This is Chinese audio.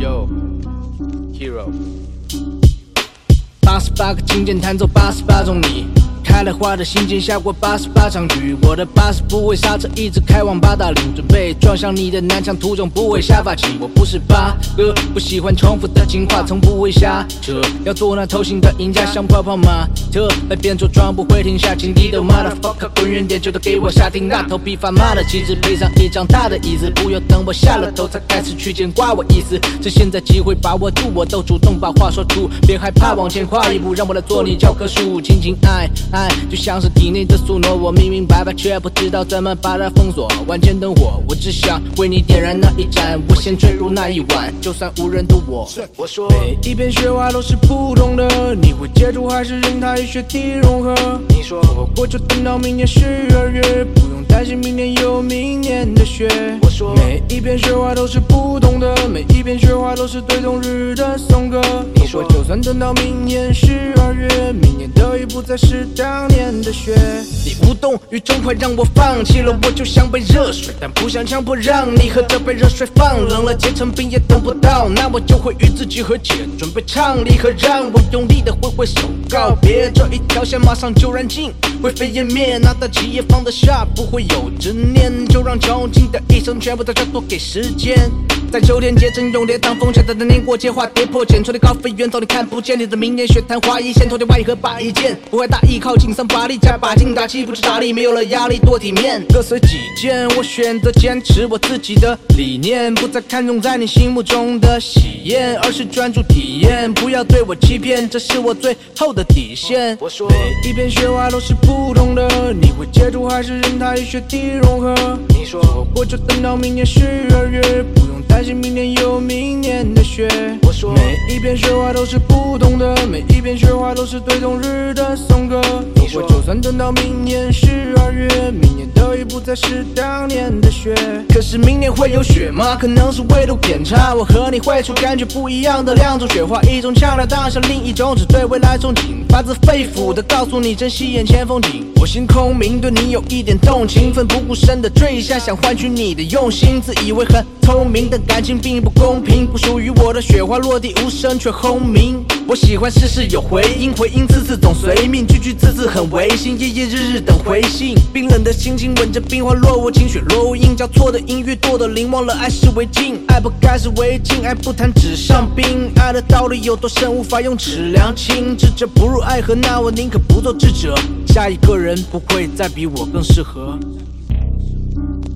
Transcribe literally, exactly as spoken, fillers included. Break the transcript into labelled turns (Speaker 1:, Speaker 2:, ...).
Speaker 1: Yo Hero 八十八个琴键弹奏八十八种你，开了花的心间下过八十八场雨，我的八十不会刹车，一直开往八达岭，准备撞向你的南墙，途中不会下发起。我不是八哥，不喜欢重复的情话，从不会瞎扯，要做那偷心的赢家，像泡泡玛特，来变作装不会停下，请低头 motherfucker 滚远点，就都给我下停，那头皮发麻的旗帜，配上一张大的椅子，不要等我下了头才开始去牵挂我意思，趁现在机会把握住，我都主动把话说出，别害怕往前跨一步，让我来做你教科书，轻轻爱爱就像是体内的苏诺，我明明白白却不知道怎么把它封锁。万千灯火，我只想为你点燃那一盏，我先坠入那一晚，就算无人懂我。我说每一片雪花都是普通的，你会接触还是任它与雪地融合？你说我就等到明年十二月，不用担心明年有明年的雪。我说每一片雪花都是普通的，每一片雪花都是对冬日的颂歌。你说就算等到明年十二月，明年的雨不再是当年的雪。你无动于衷快让我放弃了，我就像杯热水，但不想强迫让你喝这杯热水放冷了，结成冰也等不到，那我就会与自己和解，准备唱离合，让我用力的挥挥手告别这一条线，马上就燃尽，灰飞烟灭，拿得起也放得下，不会有执念，就让穷尽的一生全部都交托给时间。在秋天结成永烈当风雪的年过节化跌破茧，吹的高飞远走你看不见，你的明年雪昙花一现，头顶外壳把一件，不会大意靠近三发力，加把劲打气，不知打理，没有了压力多体面，各随己见，我选择坚持我自己的理念，不再看重在你心目中的喜宴，而是专注体验，不要对我欺骗，这是我最后的底线。我说每一片雪花都是普通的，你会接触还是任它与雪地融合？你说我就等到明年十二月，不用担心明年有明年的雪。我说每一片雪花都是普通的，每一片雪花都是对冬日的颂歌。你说就算等到明年十二月，明年的雨不再是当年的雪。可是明年会有雪吗？可能是纬度偏差，我和你会出感觉不一样的两种雪花，一种强烈当下，另一种只对未来憧憬，发自肺腑的告诉你珍惜眼前风景。我心空明，对你有一点动情，奋不顾身的坠下，想换取你的用心，自以为很聪明的感情并不公平，不属于我的雪花落地无声却轰鸣。我喜欢事事有回音，回音次次总随命，句句字字很违心，夜夜日日等回信。冰冷的心情吻着冰花落我，情绪落音，交错的音乐多的灵，忘了爱是为镜，爱不该是为镜，爱不谈纸上冰，爱的道理有多深无法用尺量清，智者不入爱河，那我宁可不做智者，下一个人不会再比我更适合。